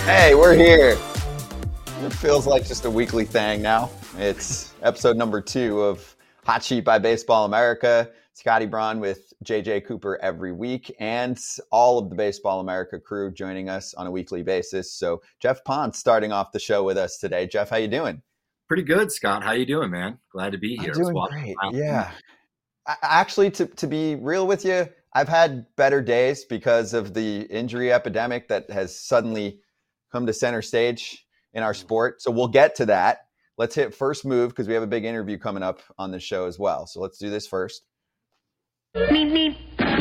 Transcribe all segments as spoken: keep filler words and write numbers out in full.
Hey, we're here. It feels like just a weekly thing now. It's episode number two of Hot Sheet by Baseball America. Scotty Braun with J J Cooper every week, and all of the Baseball America crew joining us on a weekly basis. So Jeff Ponce starting off the show with us today. Jeff, how you doing? Pretty good, Scott. How you doing, man? Glad to be here. I'm doing great. Yeah. I, actually, to, to be real with you, I've had better days because of the injury epidemic that has suddenly come to center stage in our sport. So we'll get to that. Let's hit first move because we have a big interview coming up on the show as well. So let's do this first. Meep, meep.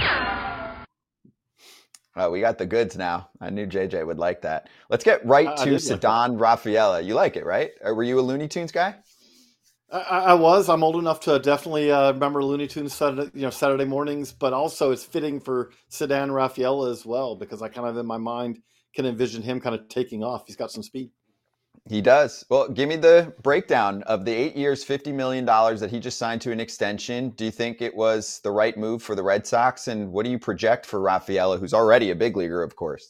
Oh, we got the goods now. I knew J J would like that. Let's get right uh, to Ceddanne Rafaela. You like it, right? Or were you a Looney Tunes guy? I, I was. I'm old enough to definitely uh, remember Looney Tunes Saturday, you know, Saturday mornings, but also it's fitting for Ceddanne Rafaela as well because I kind of in my mind can envision him kind of taking off. He's got some speed. He does. Well, give me the breakdown of the eight years, fifty million dollars that he just signed to an extension. Do you think it was the right move for the Red Sox? And what do you project for Rafaela, who's already a big leaguer, of course?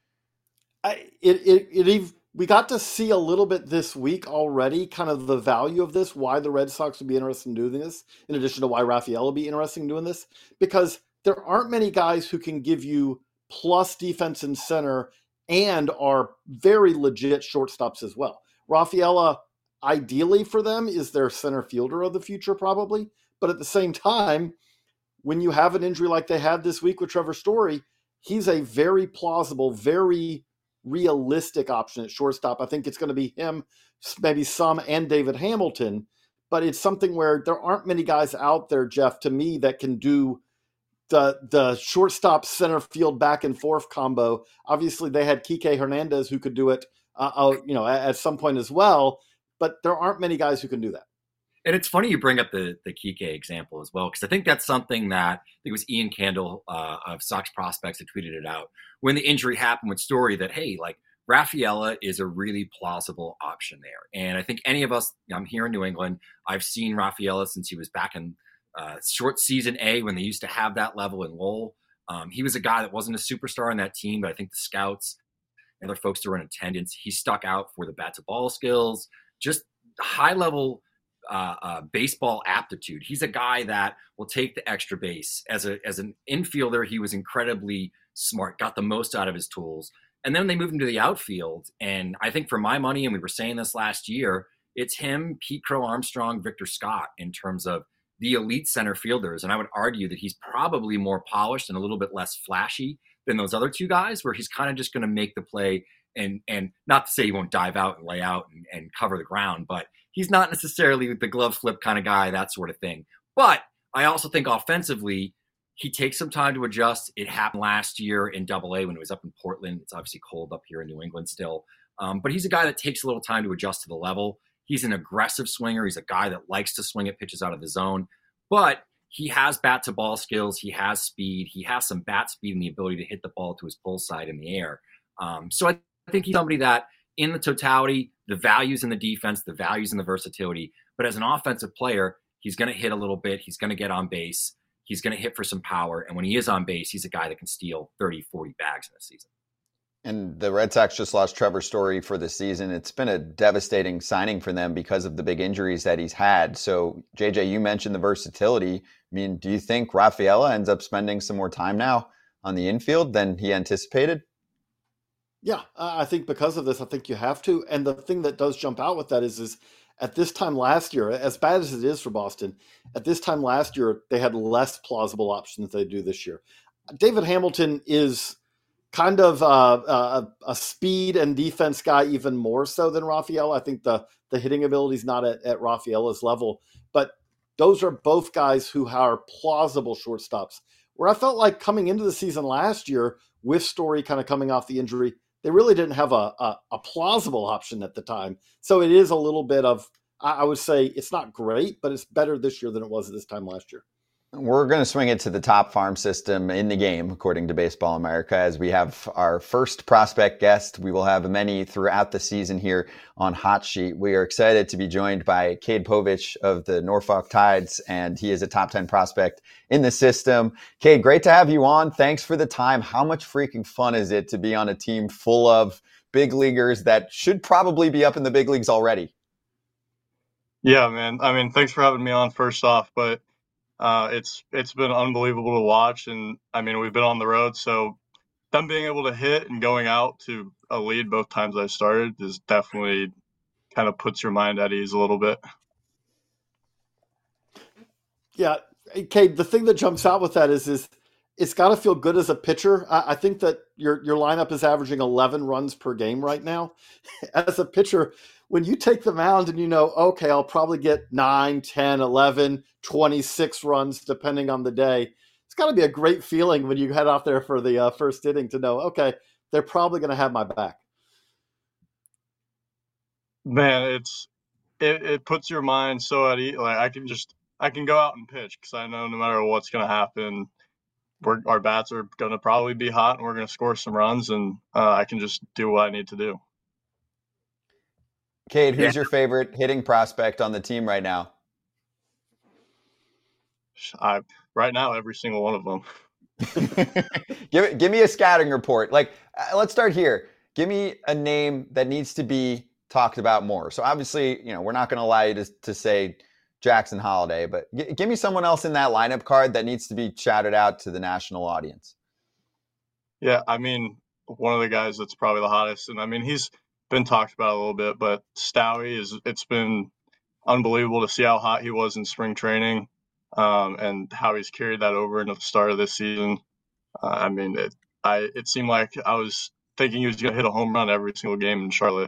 I, it, it, it, we got to see a little bit this week already, kind of the value of this, why the Red Sox would be interested in doing this, in addition to why Rafaela would be interested in doing this, because there aren't many guys who can give you plus defense and center and are very legit shortstops as well. Rafaela, ideally for them, is their center fielder of the future probably. But at the same time, when you have an injury like they had this week with Trevor Story, he's a very plausible, very realistic option at shortstop. I think it's going to be him, maybe some, and David Hamilton. But it's something where there aren't many guys out there, Jeff, to me, that can do the the shortstop center field back and forth combo. Obviously, they had Kike Hernandez who could do it, uh, uh, you know, at, at some point as well. But there aren't many guys who can do that. And it's funny you bring up the the Kike example as well, because I think that's something that I think it was Ian Candle uh, of Sox Prospects that tweeted it out when the injury happened with Story that, hey, like Rafaela is a really plausible option there. And I think any of us, I'm here in New England, I've seen Rafaela since he was back in Uh, short season A when they used to have that level in Lowell. Um, he was a guy that wasn't a superstar on that team, but I think the scouts and other folks that were in attendance, he stuck out for the bat to ball skills, just high level uh, uh, baseball aptitude. He's a guy that will take the extra base. As a as an infielder, he was incredibly smart, got the most out of his tools. And then they moved him to the outfield. And I think for my money, and we were saying this last year, it's him, Pete Crow Armstrong, Victor Scott in terms of the elite center fielders. And I would argue that he's probably more polished and a little bit less flashy than those other two guys, where he's kind of just going to make the play and, and not to say he won't dive out and lay out and, and cover the ground, but he's not necessarily the glove flip kind of guy, that sort of thing. But I also think offensively, he takes some time to adjust. It happened last year in Double A when he was up in Portland. It's obviously cold up here in New England still. Um, but he's a guy that takes a little time to adjust to the level. He's an aggressive swinger. He's a guy that likes to swing at pitches out of the zone, but he has bat to ball skills. He has speed. He has some bat speed and the ability to hit the ball to his pull side in the air. Um, so I think he's somebody that in the totality, the values in the defense, the values in the versatility, but as an offensive player, he's going to hit a little bit. He's going to get on base. He's going to hit for some power. And when he is on base, he's a guy that can steal thirty, forty bags in a season. And the Red Sox just lost Trevor Story for the season. It's been a devastating signing for them because of the big injuries that he's had. So, J J, you mentioned the versatility. I mean, do you think Rafaela ends up spending some more time now on the infield than he anticipated? Yeah, I think because of this, I think you have to. And the thing that does jump out with that is, is at this time last year, as bad as it is for Boston, at this time last year, they had less plausible options than they do this year. David Hamilton is kind of uh, a, a speed and defense guy, even more so than Rafaela. I think the the hitting ability is not at, at Rafaela's level, but those are both guys who are plausible shortstops. Where I felt like coming into the season last year with Story kind of coming off the injury, they really didn't have a, a, a plausible option at the time. So it is a little bit of, I would say it's not great, but it's better this year than it was at this time last year. We're going to swing it to the top farm system in the game, according to Baseball America, as we have our first prospect guest. We will have many throughout the season here on Hot Sheet. We are excited to be joined by Cade Povich of the Norfolk Tides, and he is a top ten prospect in the system. Cade, great to have you on. Thanks for the time. How much freaking fun is it to be on a team full of big leaguers that should probably be up in the big leagues already? Yeah, man. I mean, thanks for having me on first off, but Uh, it's it's been unbelievable to watch, and I mean we've been on the road, so them being able to hit and going out to a lead both times I started is definitely kind of puts your mind at ease a little bit. Yeah, Cade, the thing that jumps out with that is is it's got to feel good as a pitcher. I, I think that your your lineup is averaging eleven runs per game right now. As a pitcher, when you take the mound and you know, okay, I'll probably get nine, ten, eleven, twenty-six runs depending on the day. It's got to be a great feeling when you head out there for the uh, first inning to know, okay, they're probably going to have my back. Man, it's it, it puts your mind so at ease. Like I can just I can go out and pitch because I know no matter what's going to happen, we're, our bats are going to probably be hot and we're going to score some runs, and uh, I can just do what I need to do. Cade, who's yeah. your favorite hitting prospect on the team right now? I right now every single one of them. give give me a scouting report. Like, uh, let's start here. Give me a name that needs to be talked about more. So obviously, you know, we're not going to allow you to to say Jackson Holliday, but g- give me someone else in that lineup card that needs to be shouted out to the national audience. Yeah, I mean, one of the guys that's probably the hottest, and I mean he's been talked about a little bit, but Stowie is it's been unbelievable to see how hot he was in spring training, um, and how he's carried that over into the start of this season. Uh, I mean, it I it seemed like I was thinking he was going to hit a home run every single game in Charlotte.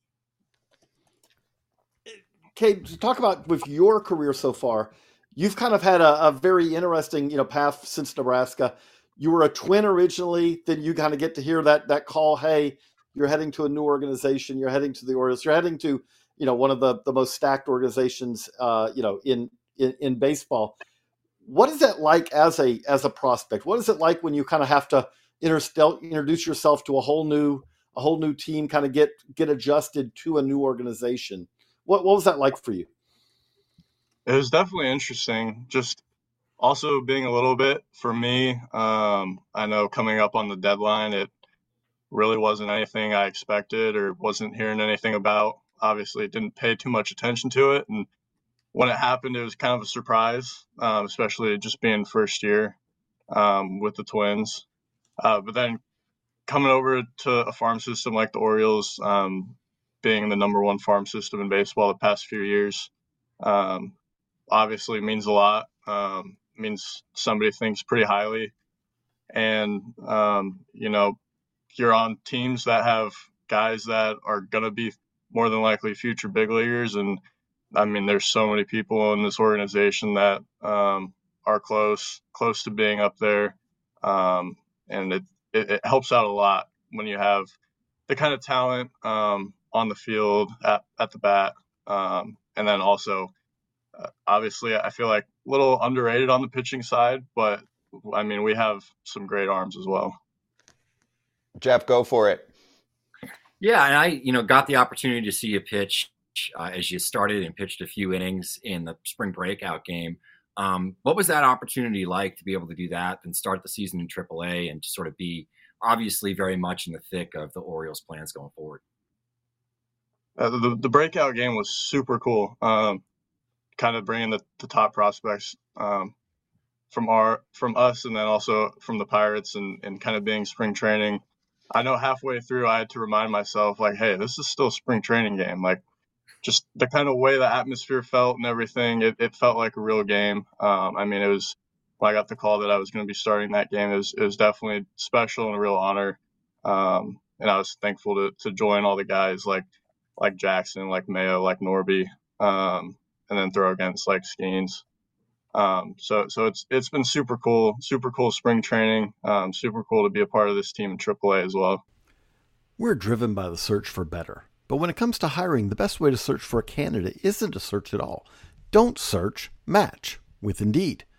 Cade, to talk about with your career so far, you've kind of had a, a very interesting, you know, path since Nebraska. You were a Twin originally, then you kind of get to hear that that call, hey, you're heading to a new organization. You're heading to the Orioles. You're heading to, you know, one of the, the most stacked organizations, uh, you know, in, in in baseball. What is that like as a as a prospect? What is it like when you kind of have to interstel- introduce yourself to a whole new a whole new team, kind of get get adjusted to a new organization? What what was that like for you? It was definitely interesting. Just also being a little bit for me. Um, I know coming up on the deadline, it really wasn't anything I expected or wasn't hearing anything about. Obviously, didn't pay too much attention to it. And when it happened, it was kind of a surprise, um, especially just being first year um, with the Twins. Uh, but then coming over to a farm system like the Orioles, um, being the number one farm system in baseball the past few years, um, obviously means a lot. Um, means somebody thinks pretty highly. And, um, you know, you're on teams that have guys that are going to be more than likely future big leaguers. And I mean, there's so many people in this organization that um, are close, close to being up there. Um, and it, it, it helps out a lot when you have the kind of talent um, on the field at, at the bat. Um, and then also, uh, obviously, I feel like a little underrated on the pitching side, but I mean, we have some great arms as well. Jeff, go for it. Yeah, and I, you know, got the opportunity to see you pitch uh, as you started and pitched a few innings in the spring breakout game. Um, what was that opportunity like to be able to do that and start the season in triple A and to sort of be obviously very much in the thick of the Orioles' plans going forward? Uh, the, the breakout game was super cool. Um, kind of bringing the, the top prospects um, from our from us and then also from the Pirates and, and kind of being spring training. I know halfway through I had to remind myself, like, hey, this is still a spring training game. Like, just the kind of way the atmosphere felt and everything, it, it felt like a real game. Um, I mean, it was when I got the call that I was going to be starting that game, it was, it was definitely special and a real honor. Um, and I was thankful to to join all the guys like like Jackson, like Mayo, like Norby, um, and then throw against like Skeens. Um, so, so it's, it's been super cool, super cool spring training, um, super cool to be a part of this team in triple A as well. We're driven by the search for better, but when it comes to hiring, the best way to search for a candidate isn't to search at all. Don't search, match with Indeed.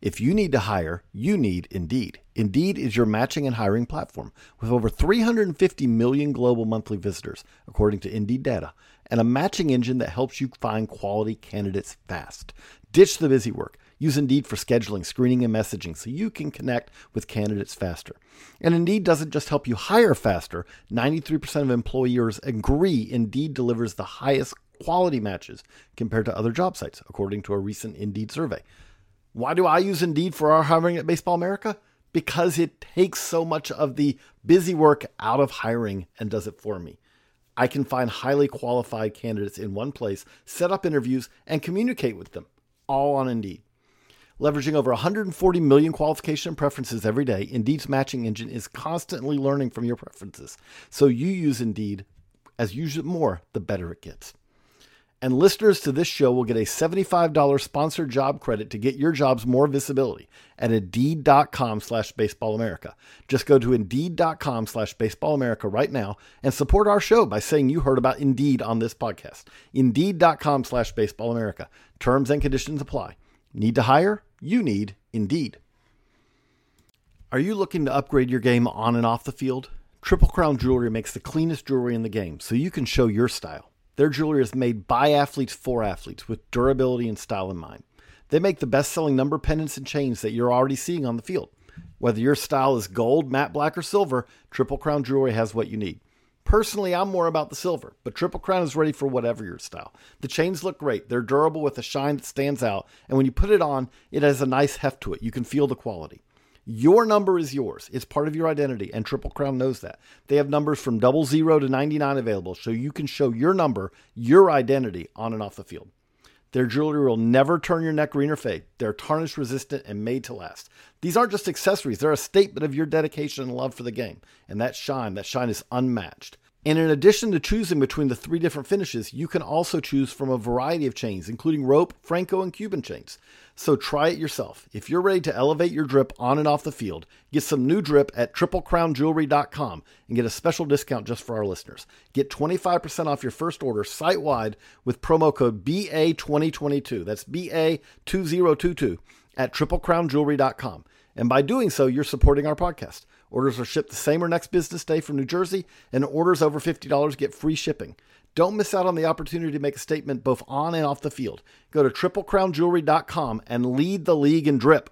If you need to hire, you need Indeed. Indeed is your matching and hiring platform with over three hundred fifty million global monthly visitors, according to Indeed data, and a matching engine that helps you find quality candidates fast. Ditch the busy work. Use Indeed for scheduling, screening, and messaging so you can connect with candidates faster. And Indeed doesn't just help you hire faster. ninety-three percent of employers agree Indeed delivers the highest quality matches compared to other job sites, according to a recent Indeed survey. Why do I use Indeed for our hiring at Baseball America? Because it takes so much of the busy work out of hiring and does it for me. I can find highly qualified candidates in one place, set up interviews, and communicate with them, all on Indeed. Leveraging over one hundred forty million qualification and preferences every day, Indeed's matching engine is constantly learning from your preferences. So you use Indeed. As you use it more, the better it gets. And listeners to this show will get a seventy-five dollars sponsored job credit to get your jobs more visibility at Indeed.com slash Baseball America. Just go to Indeed.com slash Baseball America right now and support our show by saying you heard about Indeed on this podcast. Indeed.com slash Baseball America. Terms and conditions apply. Need to hire? You need Indeed. Are you looking to upgrade your game on and off the field? Triple Crown Jewelry makes the cleanest jewelry in the game so you can show your style. Their jewelry is made by athletes for athletes with durability and style in mind. They make the best-selling number pendants and chains that you're already seeing on the field. Whether your style is gold, matte black, or silver, Triple Crown Jewelry has what you need. Personally, I'm more about the silver, but Triple Crown is ready for whatever your style. The chains look great. They're durable with a shine that stands out, and when you put it on, it has a nice heft to it. You can feel the quality. Your number is yours. It's part of your identity, and Triple Crown knows that. They have numbers from double zero to ninety-nine available, so you can show your number, your identity, on and off the field. Their jewelry will never turn your neck green or fade. They're tarnish resistant and made to last. These aren't just accessories. They're a statement of your dedication and love for the game. And that shine, that shine is unmatched. And in addition to choosing between the three different finishes, you can also choose from a variety of chains, including rope, Franco, and Cuban chains. So try it yourself. If you're ready to elevate your drip on and off the field, get some new drip at triple crown jewelry dot com and get a special discount just for our listeners. Get twenty-five percent off your first order site-wide with promo code B A twenty twenty-two. That's B A two thousand twenty-two at triple crown jewelry dot com. And by doing so, you're supporting our podcast. Orders are shipped the same or next business day from New Jersey, and orders over fifty dollars get free shipping. Don't miss out on the opportunity to make a statement both on and off the field. Go to triple crown jewelry dot com and lead the league in drip.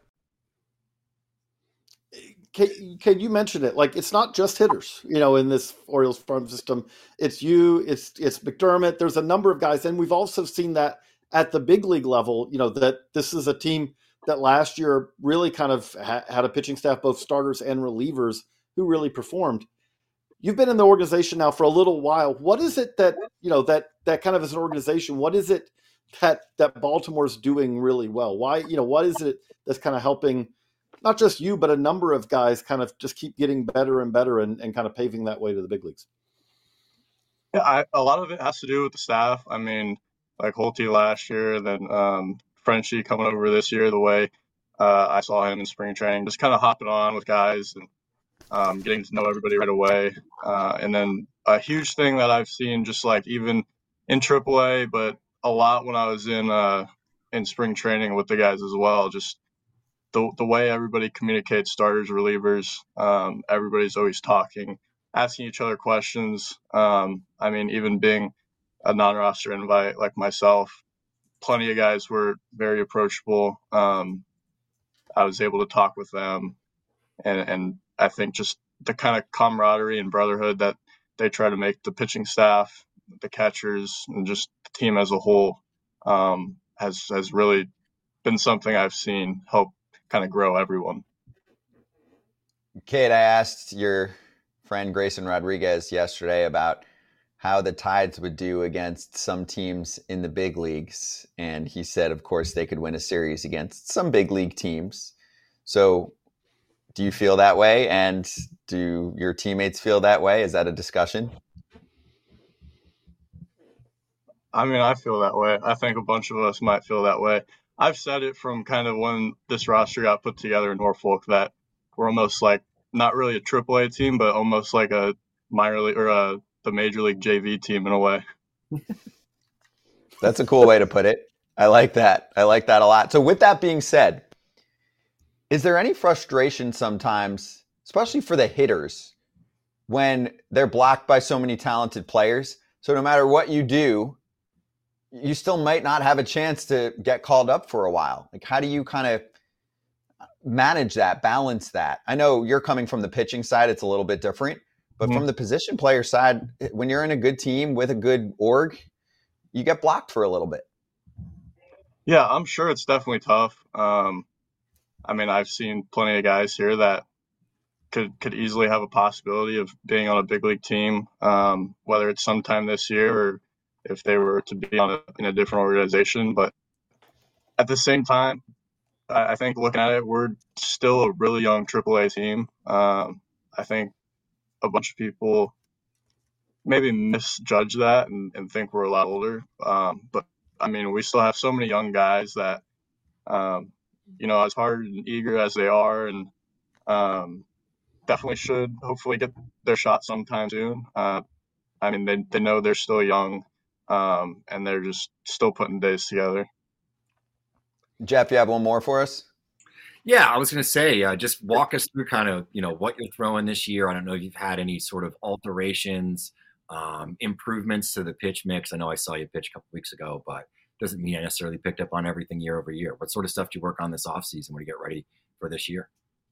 Can, can you mention it? Like, it's not just hitters, you know, in this Orioles farm system. It's you, it's it's McDermott. There's a number of guys, and we've also seen that at the big league level, you know, that this is a team that last year really kind of ha- had a pitching staff, both starters and relievers, who really performed. You've been in the organization now for a little while. What is it that, you know, that, that kind of as an organization, what is it that, that Baltimore's doing really well? Why, you know, what is it that's kind of helping not just you, but a number of guys kind of just keep getting better and better and, and kind of paving that way to the big leagues? Yeah, I, a lot of it has to do with the staff. I mean, like Holty last year, then um, Frenchie coming over this year, the way uh, I saw him in spring training, just kind of hopping on with guys and um, getting to know everybody right away. Uh, and then a huge thing that I've seen, just like even in triple A, but a lot when I was in uh, in spring training with the guys as well, just the the way everybody communicates, starters, relievers, um, everybody's always talking, asking each other questions. Um, I mean, even being a non-roster invite like myself, plenty of guys were very approachable. Um, I was able to talk with them, and, and I think just the kind of camaraderie and brotherhood that they try to make the pitching staff, the catchers, and just the team as a whole um, has has really been something I've seen help kind of grow everyone. Kate, I asked your friend Grayson Rodriguez yesterday about how the Tides would do against some teams in the big leagues. And he said, of course, they could win a series against some big league teams. So do you feel that way? And do your teammates feel that way? Is that a discussion? I mean, I feel that way. I think a bunch of us might feel that way. I've said it from kind of when this roster got put together in Norfolk that we're almost like not really a triple A team, but almost like a minor league or a, the major league J V team in a way. That's a cool way to put it. I like that. I like that a lot. So with that being said, Is there any frustration sometimes, especially for the hitters, when they're blocked by so many talented players? So no matter what you do, you still might not have a chance to get called up for a while. Like, how do you kind of manage that, balance that? I know you're coming from the pitching side. It's a little bit different. But mm-hmm. from the position player side, when you're in a good team with a good org, you get blocked for a little bit. Yeah, I'm sure it's definitely tough. Um, I mean, I've seen plenty of guys here that could could easily have a possibility of being on a big league team, um, whether it's sometime this year or if they were to be on a, in a different organization. But at the same time, I, I think looking at it, we're still a really young triple A team. Um, I think a bunch of people maybe misjudge that and, and think we're a lot older. Um, but, I mean, we still have so many young guys that, um, you know, as hard and eager as they are and um, definitely should hopefully get their shot sometime soon. Uh, I mean, they, they know they're still young um, and they're just still putting days together. Jeff, you have one more for us? Yeah, I was going to say, uh, just walk us through kind of, you know, what you're throwing this year. I don't know if you've had any sort of alterations, um, improvements to the pitch mix. I know I saw you pitch a couple weeks ago, but doesn't mean I necessarily picked up on everything year over year. What sort of stuff do you work on this offseason when you get ready for this year?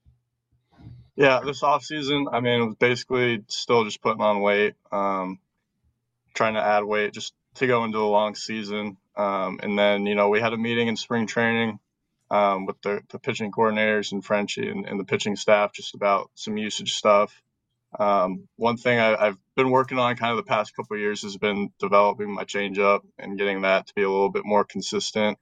Yeah, this offseason, I mean, it was basically still just putting on weight, um, trying to add weight just to go into a long season. Um, and then, you know, we had a meeting in spring training um, with the, the pitching coordinators and Frenchie and, and the pitching staff just about some usage stuff. Um, one thing I, I've been working on kind of the past couple of years has been developing my changeup and getting that to be a little bit more consistent.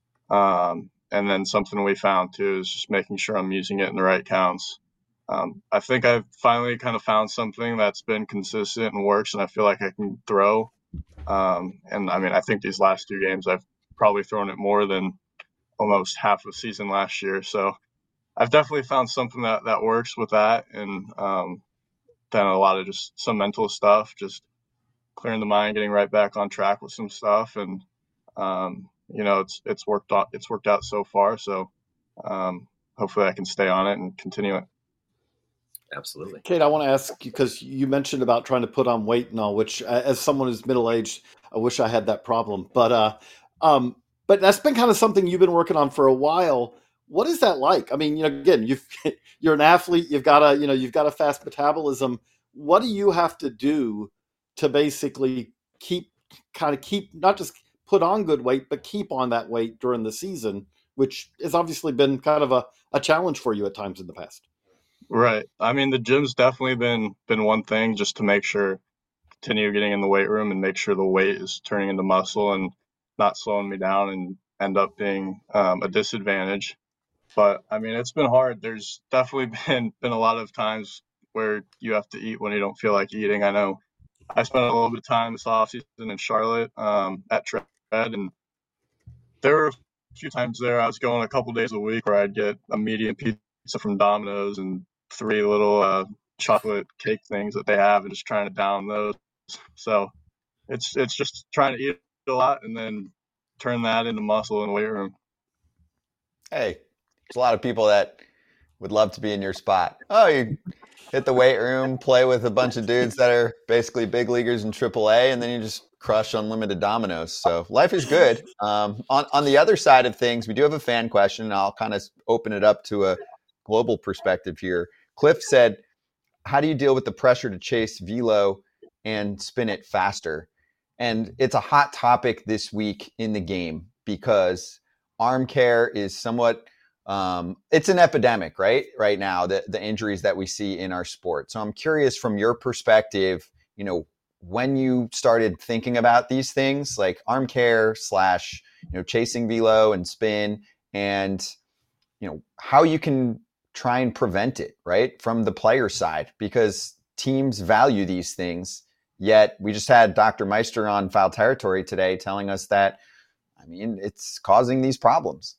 Um, and then something we found too is just making sure I'm using it in the right counts. Um, I think I've finally kind of found something that's been consistent and works, and I feel like I can throw. Um, and I mean, I think these last two games I've probably thrown it more than almost half of the season last year. So I've definitely found something that, that works with that. And um, then a lot of just some mental stuff, just clearing the mind, getting right back on track with some stuff. And, um, you know, it's, it's worked out, it's worked out so far. So um, hopefully I can stay on it and continue it. Absolutely. Kate, I want to ask you, because you mentioned about trying to put on weight and all, which as someone who's middle-aged, I wish I had that problem. But uh, um, but that's been kind of something you've been working on for a while. What is that like? I mean, you know, again, you've, you're an athlete, you've got a, you know, you've got a fast metabolism. What do you have to do to basically keep, kind of keep, not just put on good weight, but keep on that weight during the season, which has obviously been kind of a, a challenge for you at times in the past? Right. I mean, the gym's definitely been been one thing just to make sure, continue getting in the weight room and make sure the weight is turning into muscle and not slowing me down and end up being um, a disadvantage. But I mean, it's been hard. There's definitely been been a lot of times where you have to eat when you don't feel like eating. I know I spent a little bit of time this offseason in Charlotte um, at Tread, and there were a few times there I was going a couple days a week where I'd get a medium pizza from Domino's and three little uh, chocolate cake things that they have and just trying to down those. So it's it's just trying to eat a lot and then turn that into muscle in the weight room. Hey, there's a lot of people that would love to be in your spot. Oh, you hit the weight room, play with a bunch of dudes that are basically big leaguers in triple A, and then you just crush unlimited dominoes. So life is good. Um, on, on the other side of things, we do have a fan question, and I'll kind of open it up to a global perspective here. Cliff said, how do you deal with the pressure to chase velo and spin it faster? And it's a hot topic this week in the game because arm care is somewhat, um, it's an epidemic, right? Right now, the, the injuries that we see in our sport. So I'm curious from your perspective, you know, when you started thinking about these things like arm care slash, you know, chasing velo and spin and, you know, how you can try and prevent it, right, from the player side, because teams value these things. Yet we just had Doctor Meister on Foul Territory today telling us that, I mean, it's causing these problems.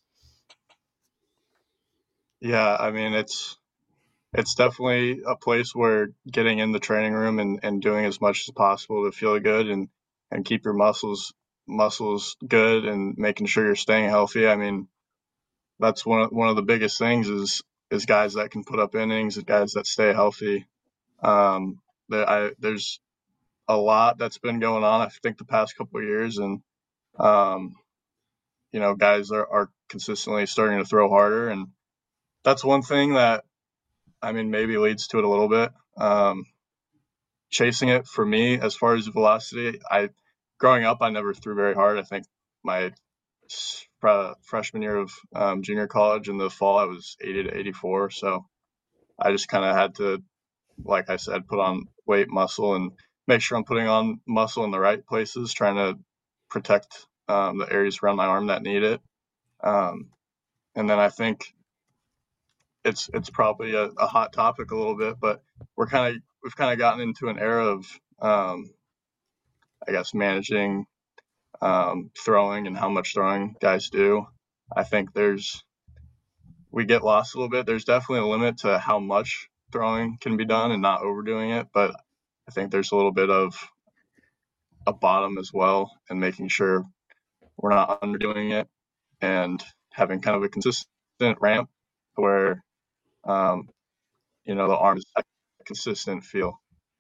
Yeah, I mean, it's it's definitely a place where getting in the training room and, and doing as much as possible to feel good and, and keep your muscles muscles good and making sure you're staying healthy. I mean, that's one of, one of the biggest things is is guys that can put up innings, guys that stay healthy. Um, that I there's a lot that's been going on, I think, the past couple of years, and um, you know, guys are, are consistently starting to throw harder, and that's one thing that, I mean, maybe leads to it a little bit. Um, chasing it for me, as far as velocity, I growing up, I never threw very hard. I think my uh, freshman year of um, junior college in the fall, I was eighty to eighty-four. So I just kind of had to, like I said, put on weight, muscle, and make sure I'm putting on muscle in the right places, trying to protect um, the areas around my arm that need it. Um, and then I think it's it's probably a, a hot topic a little bit, but we're kind of we've kind of gotten into an era of um, I guess managing um, throwing and how much throwing guys do. I think there's we get lost a little bit. There's definitely a limit to how much throwing can be done and not overdoing it, but I think there's a little bit of a bottom as well, and making sure we're not underdoing it and having kind of a consistent ramp where um, you know, the arm is a consistent feel.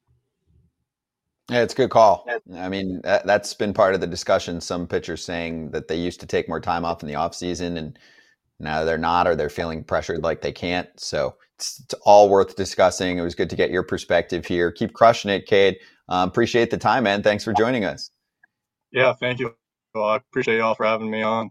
Yeah, it's a good call. I mean, that, that's been part of the discussion. Some pitchers saying that they used to take more time off in the off season, and now they're not, or they're feeling pressured like they can't. So it's, it's all worth discussing. It was good to get your perspective here. Keep crushing it, Cade. Um, appreciate the time, man. Thanks for joining us. Yeah, thank you. Well, I appreciate y'all for having me on.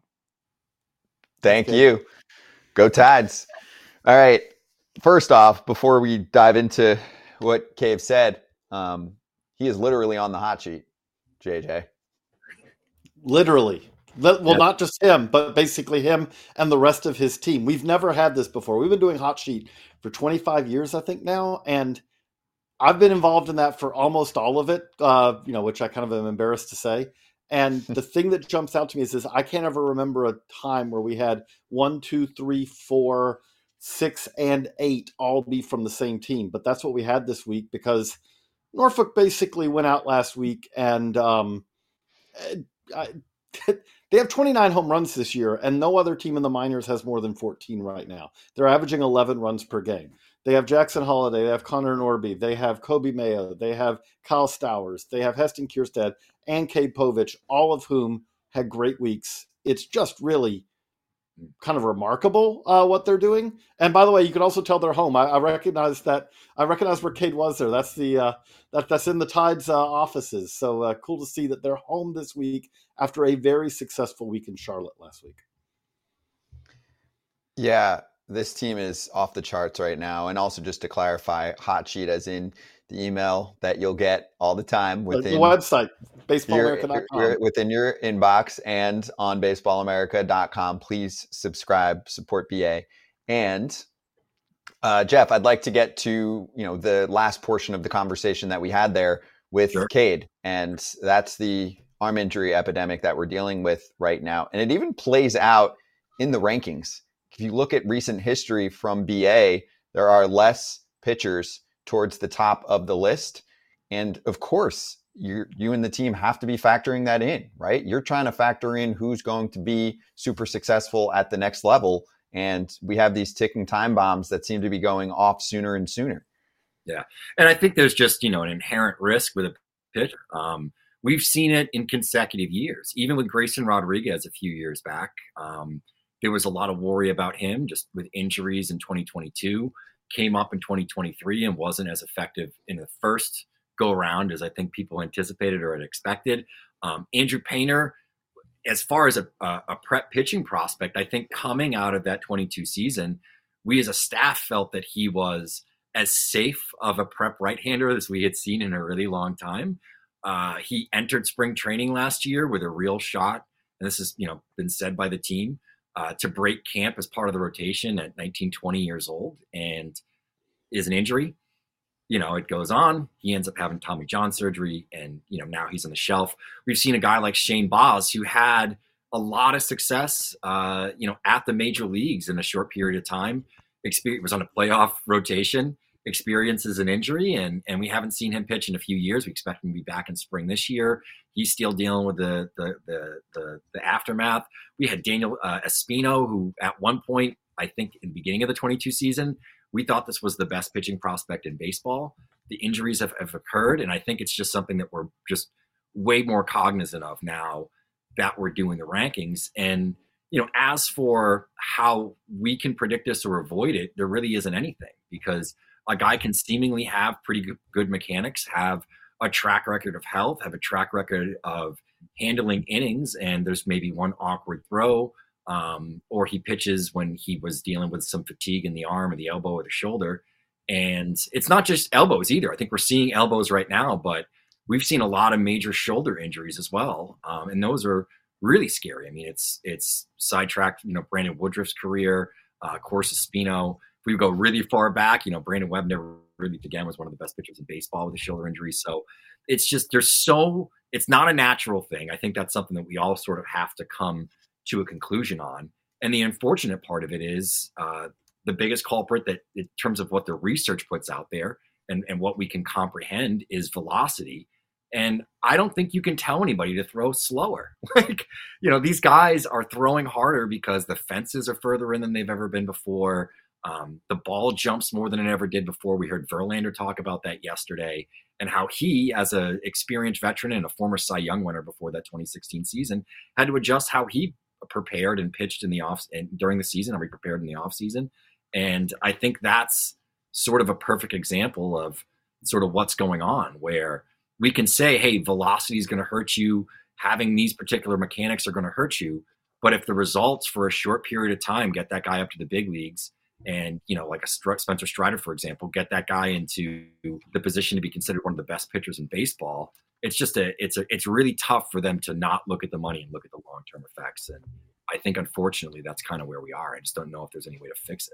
Thank okay. you. Go Tides. All right. First off, before we dive into what Cave said, um, he is literally on the hot sheet, J J. Literally. Well, yeah. Not just him, but basically him and the rest of his team. We've never had this before. We've been doing hot sheet for twenty-five years, I think now, and I've been involved in that for almost all of it, uh, you know, which I kind of am embarrassed to say. And the thing that jumps out to me is this: I can't ever remember a time where we had one, two, three, four, six, and eight all be from the same team. But that's what we had this week, because Norfolk basically went out last week and um, I, they have twenty-nine home runs this year, and no other team in the minors has more than fourteen right now. They're averaging eleven runs per game. They have Jackson Holiday, they have Connor Norby, they have Kobe Mayo, they have Kyle Stowers, they have Heston Kierstead, and Cade Povich, all of whom had great weeks. It's just really kind of remarkable uh, what they're doing. And by the way, you can also tell they're home. I, I recognize that. I recognize where Cade was there. That's the uh, that that's in the Tides uh, offices. So uh, cool to see that they're home this week after a very successful week in Charlotte last week. Yeah, this team is off the charts right now. And also, just to clarify, hot sheet as in the email that you'll get all the time within the website, baseball america dot com. Your, within your inbox and on baseball america dot com. Please subscribe, support B A. And uh, Jeff, I'd like to get to, you know, the last portion of the conversation that we had there with sure. Cade. And that's the arm injury epidemic that we're dealing with right now. And it even plays out in the rankings. If you look at recent history from B A, there are less pitchers towards the top of the list. And of course, you you and the team have to be factoring that in, right? You're trying to factor in who's going to be super successful at the next level. And we have these ticking time bombs that seem to be going off sooner and sooner. Yeah. And I think there's just, you know, an inherent risk with a pitcher. Um, we've seen it in consecutive years, even with Grayson Rodriguez a few years back. Um, there was a lot of worry about him just with injuries in twenty twenty-two. Came up in twenty twenty-three and wasn't as effective in the first go around as I think people anticipated or had expected. Um, Andrew Painter, as far as a, a prep pitching prospect, I think coming out of that twenty-two season, we as a staff felt that he was as safe of a prep right-hander as we had seen in a really long time. Uh, he entered spring training last year with a real shot, and this has, you know, been said by the team, uh, to break camp as part of the rotation at nineteen, twenty years old, and is an injury. You know, it goes on. He ends up having Tommy John surgery, and, you know, now he's on the shelf. We've seen a guy like Shane Baz, who had a lot of success, uh, you know, at the major leagues in a short period of time. Experience was on a playoff rotation, experiences an injury, and and we haven't seen him pitch in a few years. We expect him to be back in spring this year. He's still dealing with the the the the, the aftermath. We had Daniel uh, Espino, who at one point, I think in the beginning of the twenty-two season, we thought this was the best pitching prospect in baseball. The injuries have, have occurred, and I think it's just something that we're just way more cognizant of now that we're doing the rankings. And you know, as for how we can predict this or avoid it, there really isn't anything, because a guy can seemingly have pretty good, good mechanics, have a track record of health, have a track record of handling innings, and there's maybe one awkward throw, um, or he pitches when he was dealing with some fatigue in the arm or the elbow or the shoulder. And it's not just elbows either. I think we're seeing elbows right now, but we've seen a lot of major shoulder injuries as well. Um, and those are really scary. I mean, it's it's sidetracked, you know, Brandon Woodruff's career, uh, Corsa Espino. If we go really far back, you know, Brandon Webb never really, again, was one of the best pitchers in baseball with a shoulder injury. So it's just, there's so, it's not a natural thing. I think that's something that we all sort of have to come to a conclusion on. And the unfortunate part of it is uh, the biggest culprit that in terms of what the research puts out there and, and what we can comprehend is velocity. And I don't think you can tell anybody to throw slower. Like, you know, these guys are throwing harder because the fences are further in than they've ever been before. Um, the ball jumps more than it ever did before. We heard Verlander talk about that yesterday, and how he, as an experienced veteran and a former Cy Young winner before that twenty sixteen season, had to adjust how he prepared and pitched in the off and during the season, how he prepared in the off season. And I think that's sort of a perfect example of sort of what's going on, where we can say, hey, velocity is going to hurt you. Having these particular mechanics are going to hurt you. But if the results for a short period of time get that guy up to the big leagues, and, you know, like a Spencer Strider, for example, get that guy into the position to be considered one of the best pitchers in baseball, it's just a, it's a, it's really tough for them to not look at the money and look at the long-term effects. And I think, unfortunately, that's kind of where we are. I just don't know if there's any way to fix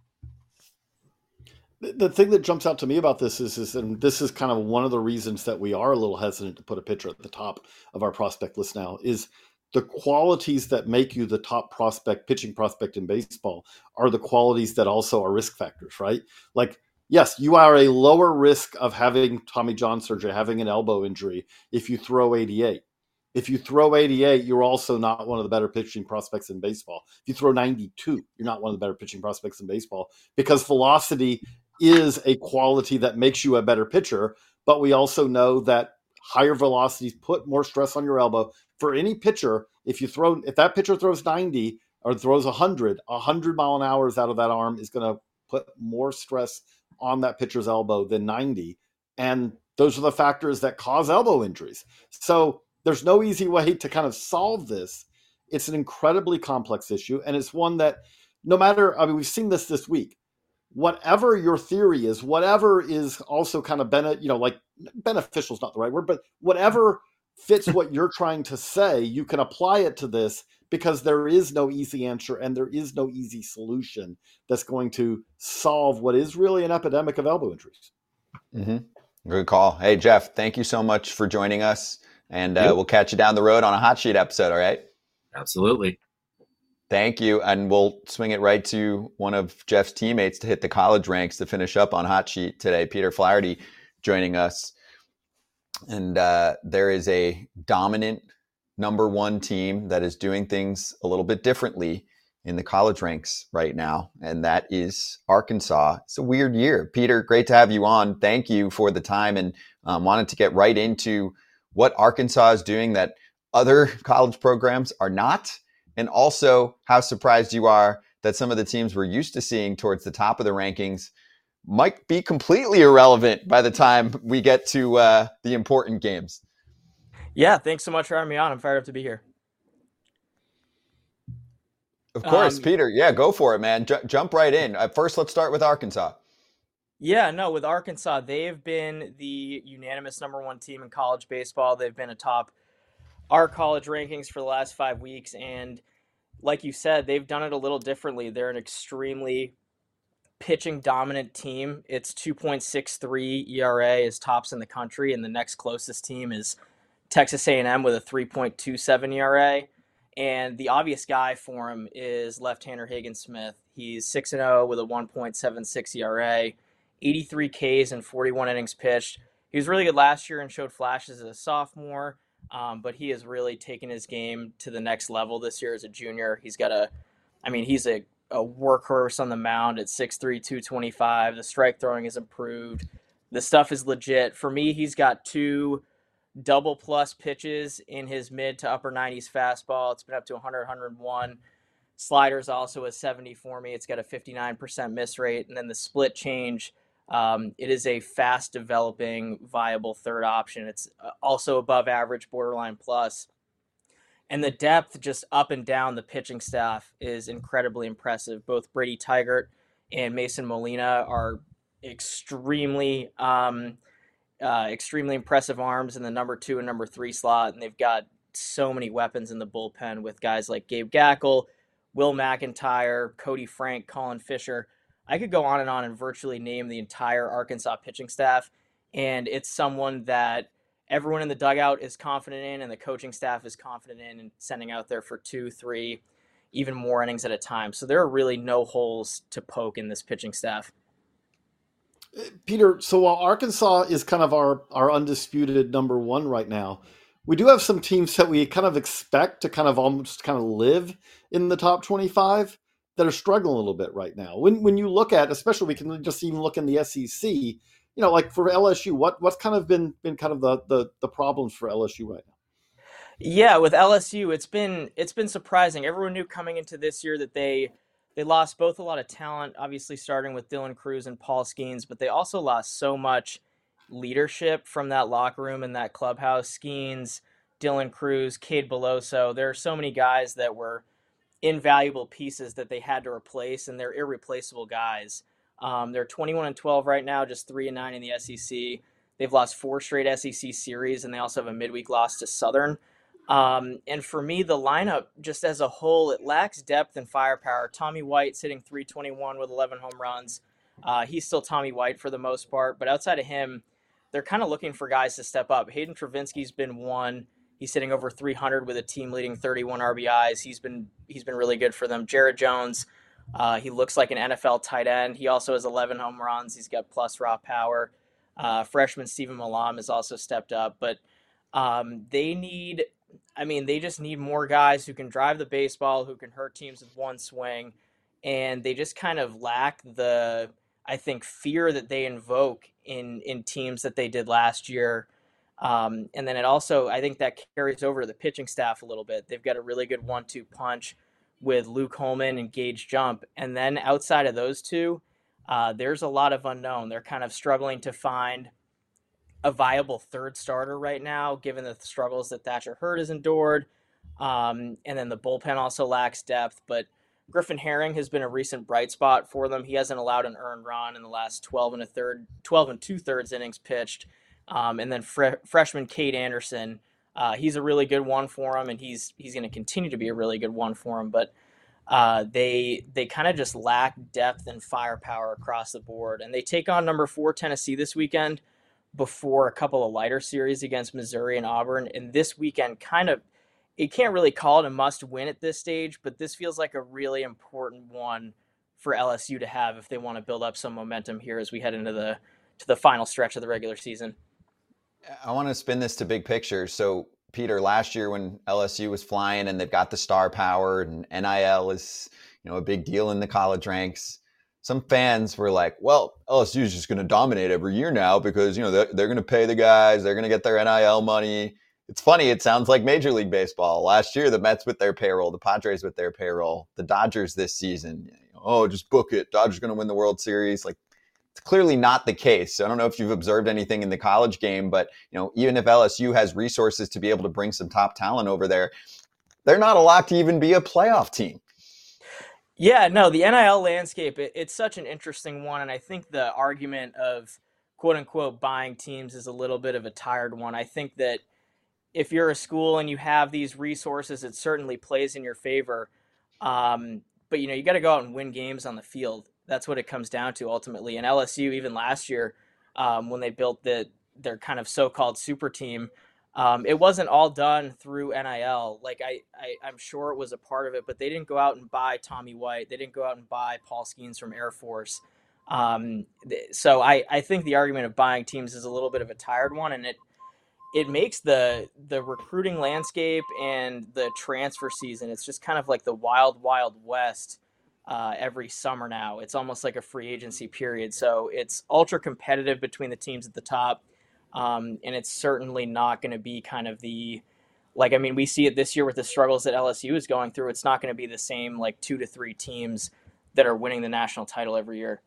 The, it. the thing that jumps out to me about this is, is, and this is kind of one of the reasons that we are a little hesitant to put a pitcher at the top of our prospect list now, is the qualities that make you the top prospect, pitching prospect in baseball are the qualities that also are risk factors, right? Like, yes, you are a lower risk of having Tommy John surgery, having an elbow injury if you throw eighty-eight. If you throw eighty-eight, you're also not one of the better pitching prospects in baseball. If you throw ninety-two, you're not one of the better pitching prospects in baseball, because velocity is a quality that makes you a better pitcher. But we also know that higher velocities put more stress on your elbow. For any pitcher, if you throw, if that pitcher throws ninety or throws one hundred, one hundred mile an hour out of that arm is going to put more stress on that pitcher's elbow than ninety. And those are the factors that cause elbow injuries. So there's no easy way to kind of solve this. It's an incredibly complex issue. And it's one that no matter, I mean, we've seen this this week. Whatever your theory is, whatever is also kind of, bene, you know, like beneficial is not the right word, but whatever fits what you're trying to say, you can apply it to this, because there is no easy answer and there is no easy solution that's going to solve what is really an epidemic of elbow injuries. Mm-hmm. Good call. Hey, Jeff, thank you so much for joining us. And uh, we'll catch you down the road on a Hot Sheet episode, all right? Absolutely. Thank you. And we'll swing it right to one of Jeff's teammates to hit the college ranks to finish up on Hot Sheet today, Peter Flaherty joining us. And uh, there is a dominant number one team that is doing things a little bit differently in the college ranks right now, and that is Arkansas. It's a weird year. Peter, great to have you on. Thank you for the time, and um, wanted to get right into what Arkansas is doing that other college programs are not, and also how surprised you are that some of the teams we're used to seeing towards the top of the rankings might be completely irrelevant by the time we get to uh, the important games. Yeah, thanks so much for having me on. I'm fired up to be here. Of course, Um, Peter. Yeah, go for it, man. J- jump right in. Uh, first, let's start with Arkansas. Yeah, no, with Arkansas, they've been the unanimous number one team in college baseball. They've been atop our college rankings for the last five weeks. And like you said, they've done it a little differently. They're an extremely pitching dominant team. It's two point six three E R A is tops in the country, and the next closest team is Texas A and M with a three point two seven E R A. And the obvious guy for him is left-hander Hagen Smith. He's six and oh with a one point seven six E R A. eighty-three Ks and forty-one innings pitched. He was really good last year and showed flashes as a sophomore, um, but he has really taken his game to the next level this year as a junior. He's got a, I mean, he's a, a workhorse on the mound at six three, two twenty-five. The strike throwing has improved. The stuff is legit. For me, he's got two double plus pitches in his mid to upper nineties fastball. It's been up to one hundred, one oh one. Sliders also a seventy for me. It's got a fifty-nine percent miss rate. And then the split change, um, it is a fast developing, viable third option. It's also above average, borderline plus. And the depth just up and down the pitching staff is incredibly impressive. Both Brady Tigert and Mason Molina are extremely, um, uh, extremely impressive arms in the number two and number three slot. And they've got so many weapons in the bullpen with guys like Gabe Gackle, Will McIntyre, Cody Frank, Colin Fisher. I could go on and on and virtually name the entire Arkansas pitching staff. And it's someone that everyone in the dugout is confident in and the coaching staff is confident in and sending out there for two, three, even more innings at a time. So there are really no holes to poke in this pitching staff. Peter, so while Arkansas is kind of our, our undisputed number one right now, we do have some teams that we kind of expect to kind of almost kind of live in the top twenty-five that are struggling a little bit right now. When when you look at, especially we can just even look in the S E C, you know, like for L S U, what what's kind of been been kind of the the, the problems for L S U right now? Yeah, with L S U, it's been it's been surprising. Everyone knew coming into this year that they they lost both a lot of talent, obviously starting with Dylan Cruz and Paul Skeens, but they also lost so much leadership from that locker room and that clubhouse. Skeens, Dylan Cruz, Cade Beloso. There are so many guys that were invaluable pieces that they had to replace, and they're irreplaceable guys. Um, they're twenty-one and twelve right now, just three and nine in the S E C. They've lost four straight S E C series, and they also have a midweek loss to Southern. Um, and for me, the lineup just as a whole, it lacks depth and firepower. Tommy White's hitting three twenty-one with eleven home runs. Uh, he's still Tommy White for the most part, but outside of him, they're kind of looking for guys to step up. Hayden Travinski's been one. He's hitting over three hundred with a team-leading thirty-one R B Is. He's been he's been really good for them. Jared Jones, uh, he looks like an N F L tight end. He also has eleven home runs. He's got plus raw power. Uh, freshman Stephen Malam has also stepped up. But um, they need, I mean, they just need more guys who can drive the baseball, who can hurt teams with one swing. And they just kind of lack the, I think, fear that they invoke in, in teams that they did last year. Um, and then it also, I think that carries over to the pitching staff a little bit. They've got a really good one two punch with Luke Holman and Gage Jump. And then outside of those two, uh, there's a lot of unknown. They're kind of struggling to find a viable third starter right now, given the struggles that Thatcher Hurd has endured. Um, and then the bullpen also lacks depth. But Griffin Herring has been a recent bright spot for them. He hasn't allowed an earned run in the last twelve and a third, twelve and two thirds innings pitched. Um, and then fre- freshman Cade Anderson, uh, he's a really good one for him, and he's he's going to continue to be a really good one for him. But uh, they they kind of just lack depth and firepower across the board. And they take on number four Tennessee this weekend before a couple of lighter series against Missouri and Auburn. And this weekend kind of, you can't really call it a must win at this stage, but this feels like a really important one for L S U to have if they want to build up some momentum here as we head into the to the final stretch of the regular season. I want to spin this to big picture. So, Peter, last year when L S U was flying and they've got the star power and N I L is, you know, a big deal in the college ranks, some fans were like, well, L S U is just going to dominate every year now because, you know, they're, they're going to pay the guys. They're going to get their N I L money. It's funny. It sounds like Major League Baseball. Last year, the Mets with their payroll, the Padres with their payroll, the Dodgers this season. Oh, just book it. Dodgers going to win the World Series. Like, it's clearly not the case. So I don't know if you've observed anything in the college game, but, you know, even if L S U has resources to be able to bring some top talent over there, they're not a lock to even be a playoff team. Yeah, no, the N I L landscape, it, it's such an interesting one. And I think the argument of quote unquote buying teams is a little bit of a tired one. I think that if you're a school and you have these resources, it certainly plays in your favor. Um, but, you know, you got to go out and win games on the field. That's what it comes down to ultimately. And L S U, even last year, um, when they built the, their kind of so-called super team, um, it wasn't all done through N I L. Like I, I, I'm sure it was a part of it, but they didn't go out and buy Tommy White. They didn't go out and buy Paul Skeens from Air Force. Um, so I, I think the argument of buying teams is a little bit of a tired one, and it it makes the the recruiting landscape and the transfer season, it's just kind of like the wild, wild west uh, every summer now. It's almost like a free agency period. So it's ultra competitive between the teams at the top. Um, and it's certainly not going to be kind of the, like, I mean, we see it this year with the struggles that L S U is going through. It's not going to be the same, like, two to three teams that are winning the national title every year.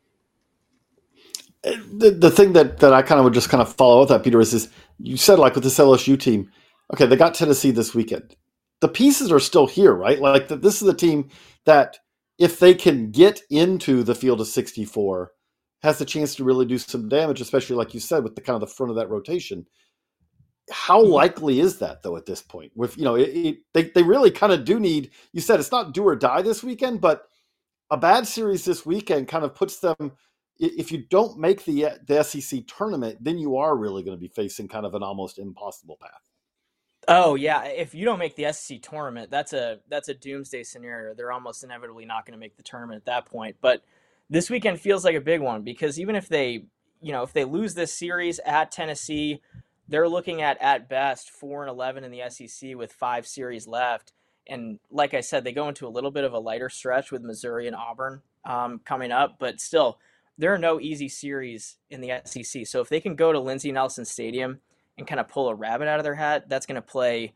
The, the thing that, that I kind of would just kind of follow up that, Peter, is, is you said, like, with this L S U team, okay, they got Tennessee this weekend. The pieces are still here, right? Like, the, this is a team that, if they can get into the field of sixty-four, has the chance to really do some damage, especially, like you said, with the kind of the front of that rotation. How likely is that, though, at this point? With, you know, it, it, they, they really kind of do need, you said it's not do or die this weekend, but a bad series this weekend kind of puts them, if you don't make the the S E C tournament, then you are really going to be facing kind of an almost impossible path. Oh yeah, if you don't make the S E C tournament, that's a that's a doomsday scenario. They're almost inevitably not going to make the tournament at that point. But this weekend feels like a big one, because even if they, you know, if they lose this series at Tennessee, they're looking at at best four and eleven in the S E C with five series left. And like I said, they go into a little bit of a lighter stretch with Missouri and Auburn um, coming up, but still, there are no easy series in the S E C. So if they can go to Lindsey Nelson Stadium and kind of pull a rabbit out of their hat, that's going to play,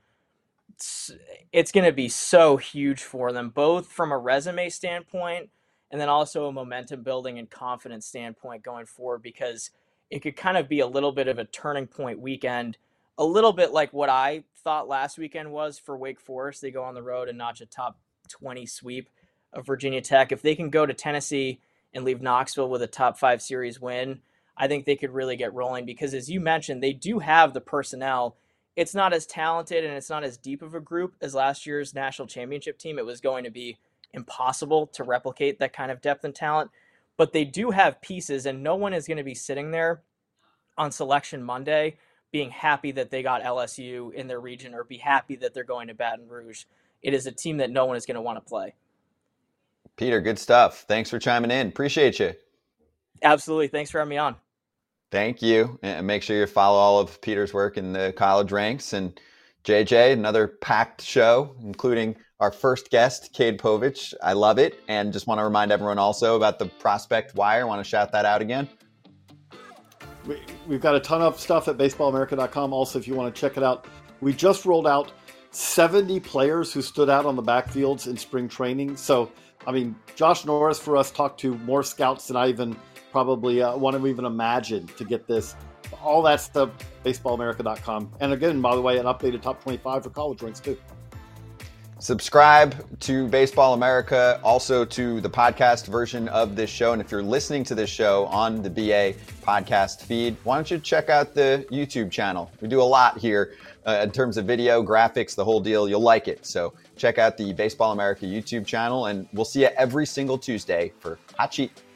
it's going to be so huge for them, both from a resume standpoint and then also a momentum building and confidence standpoint going forward, because it could kind of be a little bit of a turning point weekend, a little bit like what I thought last weekend was for Wake Forest. They go on the road and notch a top twenty sweep of Virginia Tech. If they can go to Tennessee and leave Knoxville with a top five series win, I think they could really get rolling, because, as you mentioned, they do have the personnel. It's not as talented and it's not as deep of a group as last year's national championship team. It was going to be impossible to replicate that kind of depth and talent, but they do have pieces, and no one is going to be sitting there on Selection Monday being happy that they got L S U in their region or be happy that they're going to Baton Rouge. It is a team that no one is going to want to play. Peter, good stuff. Thanks for chiming in. Appreciate you. Absolutely. Thanks for having me on. Thank you. And make sure you follow all of Peter's work in the college ranks. And J J, another packed show, including our first guest, Cade Povich. I love it. And just want to remind everyone also about the Prospect Wire. Want to shout that out again? We, we've got a ton of stuff at baseball america dot com. Also, if you want to check it out, we just rolled out seventy players who stood out on the backfields in spring training. So, I mean, Josh Norris for us talked to more scouts than I even probably uh, want to even imagine to get this. All that stuff, baseball america dot com. And again, by the way, an updated top twenty-five for college ranks too. Subscribe to Baseball America, also to the podcast version of this show. And if you're listening to this show on the B A podcast feed, why don't you check out the YouTube channel? We do a lot here uh, in terms of video, graphics, the whole deal. You'll like it. So check out the Baseball America YouTube channel, and we'll see you every single Tuesday for Hot Sheet.